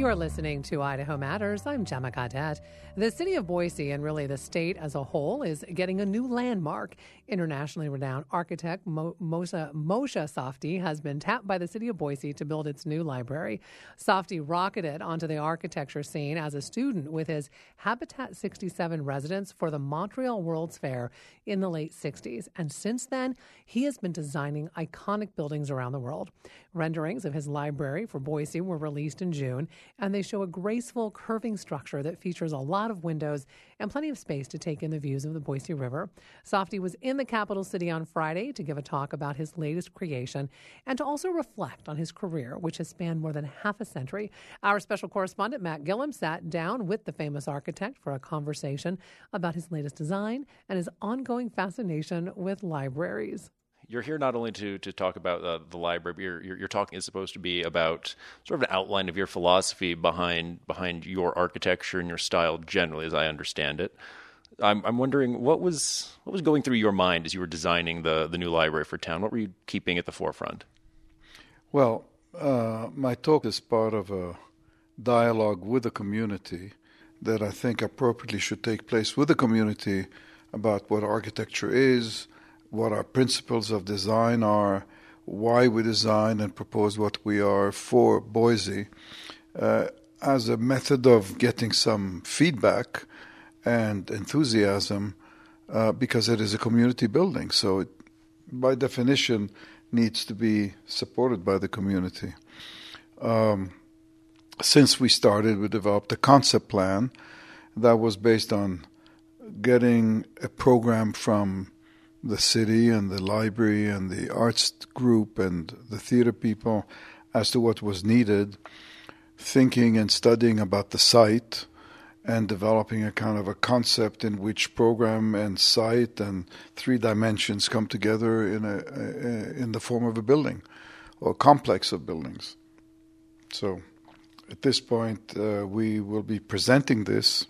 You're listening to Idaho Matters. I'm Gemma Cadet. The city of Boise, and really the state as a whole, is getting a new landmark. Internationally renowned architect Moshe Safdie has been tapped by the city of Boise to build its new library. Safdie rocketed onto the architecture scene as a student with his Habitat 67 residence for the Montreal World's Fair in the late 60s. And since then, he has been designing iconic buildings around the world. Renderings of his library for Boise were released in June, and they show a graceful, curving structure that features a lot of windows and plenty of space to take in the views of the Boise River. Safdie was in the capital city on Friday to give a talk about his latest creation and to also reflect on his career, which has spanned more than half a century. Our special correspondent, Matt Gillum, sat down with the famous architect for a conversation about his latest design and his ongoing fascination with libraries. You're here not only to talk about the library, but your talk is supposed to be about sort of an outline of your philosophy behind your architecture and your style generally, as I understand it. I'm wondering what was going through your mind as you were designing the new library for town. What were you keeping at the forefront? Well, my talk is part of a dialogue with the community that I think appropriately should take place with the community about what architecture is, what our principles of design are, why we design and propose what we are for Boise, as a method of getting some feedback and enthusiasm, because it is a community building. So it, by definition, needs to be supported by the community. Since we started, we developed a concept plan that was based on getting a program from the city and the library and the arts group and the theater people as to what was needed, thinking and studying about the site and developing a kind of a concept in which program and site and three dimensions come together in the form of a building or a complex of buildings. So at this point, we will be presenting this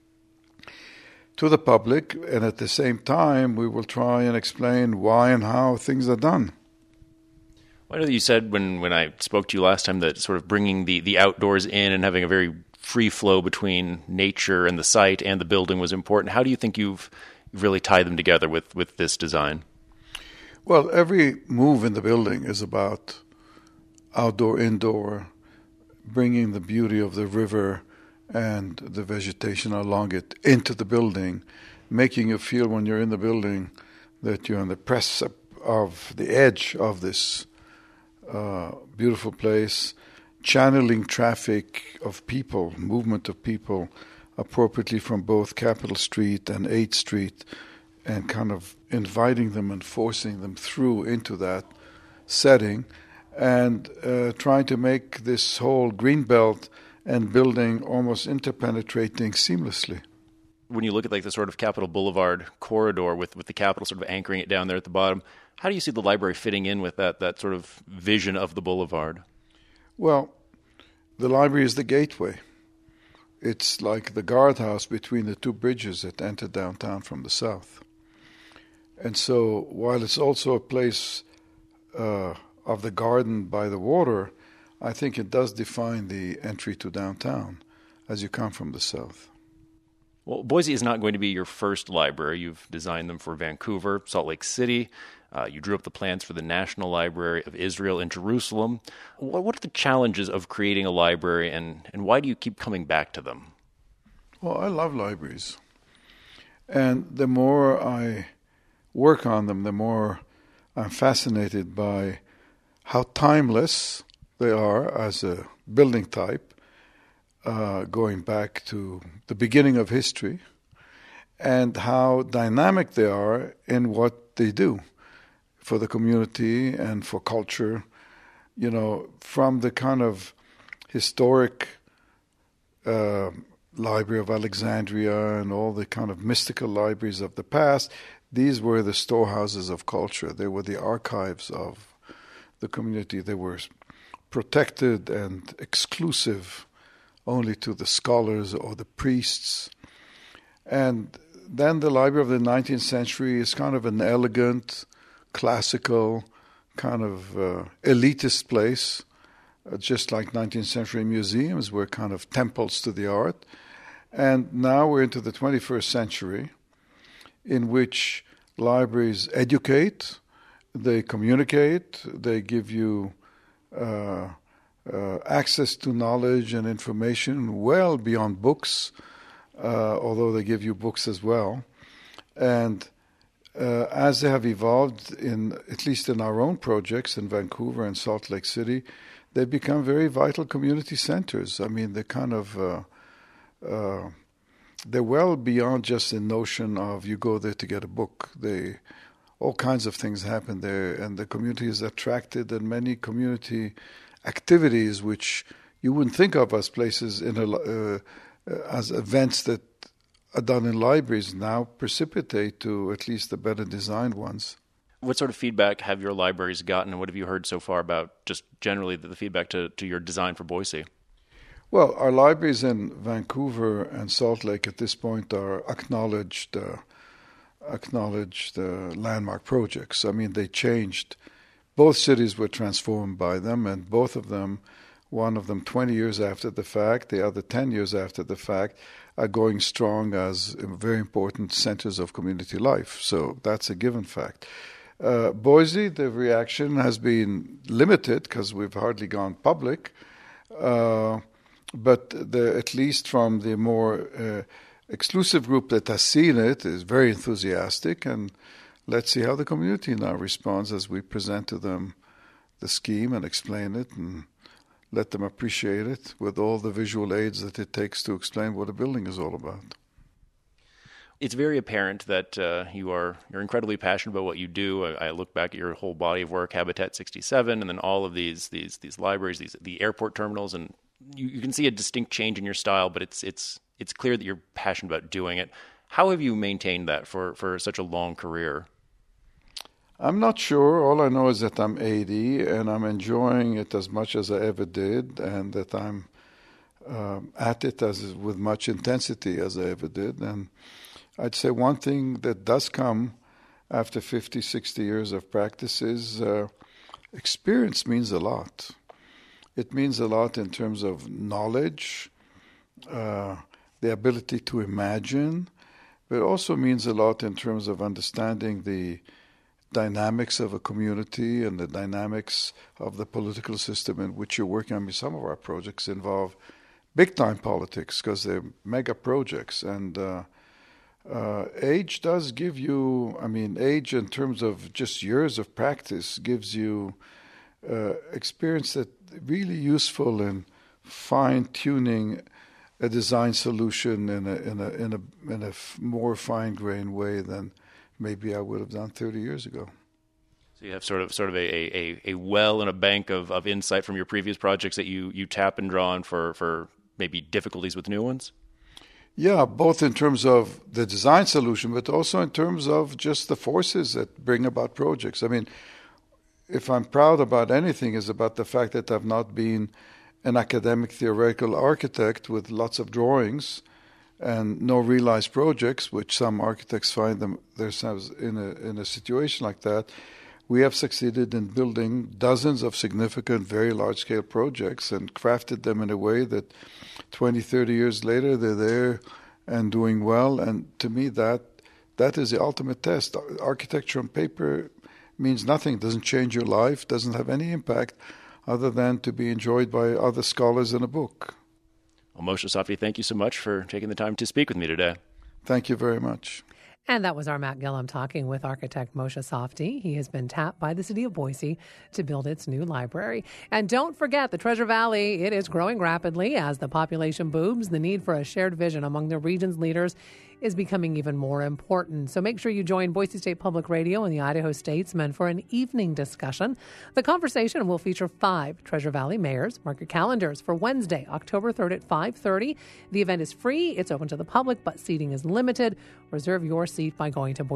to the public, and at the same time, we will try and explain why and how things are done. Well, I know that you said when I spoke to you last time that sort of bringing the outdoors in and having a very free flow between nature and the site and the building was important. How do you think you've really tied them together with this design? Well, every move in the building is about outdoor, indoor, bringing the beauty of the river and the vegetation along it into the building, making you feel when you're in the building that you're on the precipice of the edge of this beautiful place, channeling traffic of people, movement of people appropriately from both Capitol Street and 8th Street, and kind of inviting them and forcing them through into that setting, and trying to make this whole green belt and building almost interpenetrating seamlessly. When you look at like the sort of Capitol Boulevard corridor with the Capitol sort of anchoring it down there at the bottom, how do you see the library fitting in with that sort of vision of the boulevard? Well, the library is the gateway. It's like the guardhouse between the two bridges that enter downtown from the south. And so while it's also a place of the garden by the water, I think it does define the entry to downtown as you come from the south. Well, Boise is not going to be your first library. You've designed them for Vancouver, Salt Lake City. You drew up the plans for the National Library of Israel in Jerusalem. What are the challenges of creating a library, and why do you keep coming back to them? Well, I love libraries. And the more I work on them, the more I'm fascinated by how timeless they are as a building type, going back to the beginning of history, and how dynamic they are in what they do for the community and for culture. You know, from the kind of historic Library of Alexandria and all the kind of mystical libraries of the past, these were the storehouses of culture. They were the archives of the community. They were protected and exclusive only to the scholars or the priests. And then the library of the 19th century is kind of an elegant, classical, kind of elitist place just like 19th century museums were kind of temples to the art. And now we're into the 21st century, in which libraries educate, they communicate, they give you access to knowledge and information well beyond books, although they give you books as well. And as they have evolved, at least in our own projects in Vancouver and Salt Lake City, they've become very vital community centers. I mean, they're kind of they're well beyond just the notion of you go there to get a book. All kinds of things happen there, and the community is attracted, and many community activities which you wouldn't think of as places as events that are done in libraries now precipitate to at least the better designed ones. What sort of feedback have your libraries gotten, and what have you heard so far about just generally the feedback to your design for Boise? Well, our libraries in Vancouver and Salt Lake at this point are acknowledged landmark projects. I mean, they changed. Both cities were transformed by them, and both of them, one of them 20 years after the fact, the other 10 years after the fact, are going strong as very important centers of community life. So that's a given fact. Boise, the reaction has been limited because we've hardly gone public, but at least from the more exclusive group that has seen it is very enthusiastic, and let's see how the community now responds as we present to them the scheme and explain it and let them appreciate it with all the visual aids that it takes to explain what a building is all about. It's very apparent that you're incredibly passionate about what you do. I look back at your whole body of work, Habitat 67, and then all of these libraries, the airport terminals, and you can see a distinct change in your style, but it's clear that you're passionate about doing it. How have you maintained that for such a long career? I'm not sure. All I know is that I'm 80 and I'm enjoying it as much as I ever did, and that I'm at it with much intensity as I ever did. And I'd say one thing that does come after 50, 60 years of practice is experience means a lot. It means a lot in terms of knowledge, the ability to imagine, but it also means a lot in terms of understanding the dynamics of a community and the dynamics of the political system in which you're working. I mean, some of our projects involve big-time politics because they're mega projects. And age does give you, age in terms of just years of practice gives you experience that really useful in fine-tuning a design solution in a more fine-grained way than maybe I would have done 30 years ago. So you have sort of a well and a bank of insight from your previous projects that you tap and draw on for maybe difficulties with new ones? Yeah, both in terms of the design solution, but also in terms of just the forces that bring about projects. I mean, if I'm proud about anything, is about the fact that I've not been an academic theoretical architect with lots of drawings and no realized projects, which some architects find themselves in a situation like that. We have succeeded in building dozens of significant, very large-scale projects and crafted them in a way that 20, 30 years later, they're there and doing well. And to me, that is the ultimate test. Architecture on paper means nothing, doesn't change your life, doesn't have any impact other than to be enjoyed by other scholars in a book. Well, Moshe Safdie, thank you so much for taking the time to speak with me today. Thank you very much. And that was our Matt Gillum talking with architect Moshe Safdie. He has been tapped by the city of Boise to build its new library. And don't forget, the Treasure Valley, it is growing rapidly as the population booms. The need for a shared vision among the region's leaders is becoming even more important. So make sure you join Boise State Public Radio and the Idaho Statesman for an evening discussion. The conversation will feature 5 Treasure Valley mayors. Mark your calendars for Wednesday, October 3rd at 5:30. The event is free. It's open to the public, but seating is limited. Reserve your seat by going to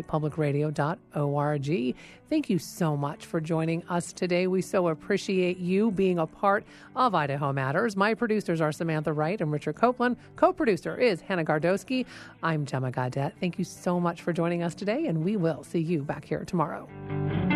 boisestatepublicradio.org. Thank you so much for joining us today. We so appreciate you being a part of Idaho Matters. My producers are Samantha Wright and Richard Copeland. Co-producer is Hannah Gardowski. I'm Gemma Gaudet. Thank you so much for joining us today, and we will see you back here tomorrow.